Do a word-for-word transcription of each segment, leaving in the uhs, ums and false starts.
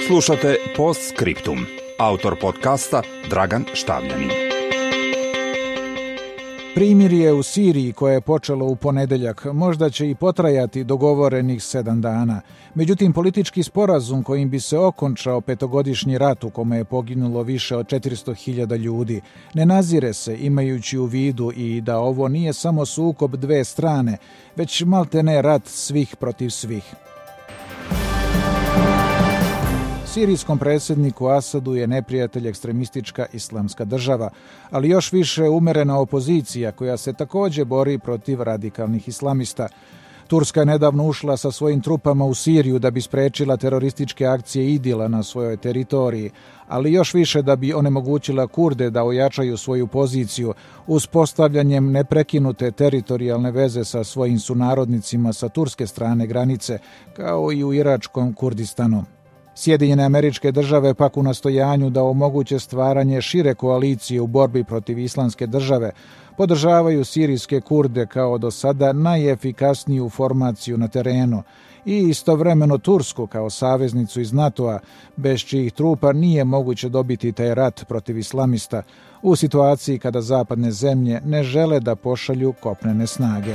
Slušate Postscriptum. Autor podcasta Dragan Štavljanin. Primirje u Siriji koje je počelo u ponedeljak možda će i potrajati dogovorenih sedam dana. Međutim, politički sporazum kojim bi se okončao petogodišnji rat u kome je poginulo više od četiristo hiljada ljudi ne nazire se, imajući u vidu i da ovo nije samo sukob dve strane, već maltene rat svih protiv svih. Sirijskom predsjedniku Asadu je neprijatelj ekstremistička Islamska država, ali još više umerena opozicija koja se također bori protiv radikalnih islamista. Turska je nedavno ušla sa svojim trupama u Siriju da bi sprečila terorističke akcije Idila na svojoj teritoriji, ali još više da bi onemogućila Kurde da ojačaju svoju poziciju uspostavljanjem neprekinute teritorijalne veze sa svojim sunarodnicima sa turske strane granice, kao i u iračkom Kurdistanu. Sjedinjene Američke Države pak u nastojanju da omoguće stvaranje šire koalicije u borbi protiv Islamske države podržavaju sirijske Kurde kao do sada najefikasniju formaciju na terenu i istovremeno Tursku kao saveznicu iz NATO-a, bez čijih trupa nije moguće dobiti taj rat protiv islamista u situaciji kada zapadne zemlje ne žele da pošalju kopnene snage.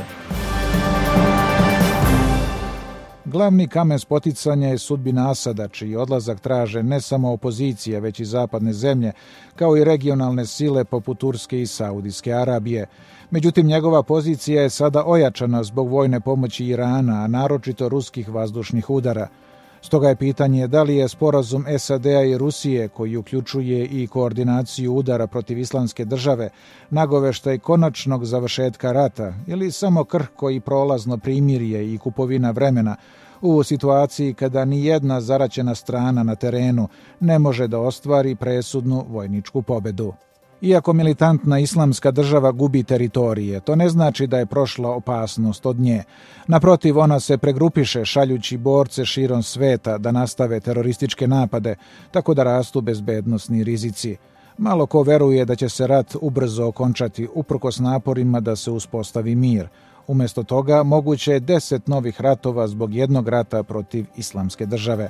Glavni kamen spoticanja je sudbina Asada, čiji odlazak traže ne samo opozicije, već i zapadne zemlje, kao i regionalne sile poput Turske i Saudijske Arabije. Međutim, njegova pozicija je sada ojačana zbog vojne pomoći Irana, a naročito ruskih vazdušnih udara. Stoga je pitanje da li je sporazum S A D-a i Rusije, koji uključuje i koordinaciju udara protiv Islamske države, nagoveštaj konačnog završetka rata ili samo krhko i prolazno primirje i kupovina vremena u situaciji kada ni jedna zaraćena strana na terenu ne može da ostvari presudnu vojničku pobedu. Iako militantna Islamska država gubi teritorije, to ne znači da je prošla opasnost od nje. Naprotiv, ona se pregrupiše šaljući borce širom sveta da nastave terorističke napade, tako da rastu bezbednosni rizici. Malo ko veruje da će se rat ubrzo okončati uprkos naporima da se uspostavi mir. Umjesto toga, moguće je deset novih ratova zbog jednog rata protiv Islamske države.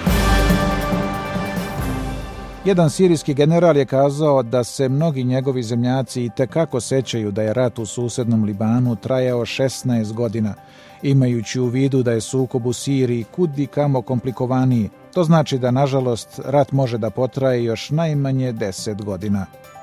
Jedan sirijski general je kazao da se mnogi njegovi zemljaci itekako sećaju da je rat u susednom Libanu trajao šesnaest godina, imajući u vidu da je sukob u Siriji kudi kamo komplikovaniji. To znači da, nažalost, rat može da potraje još najmanje deset godina.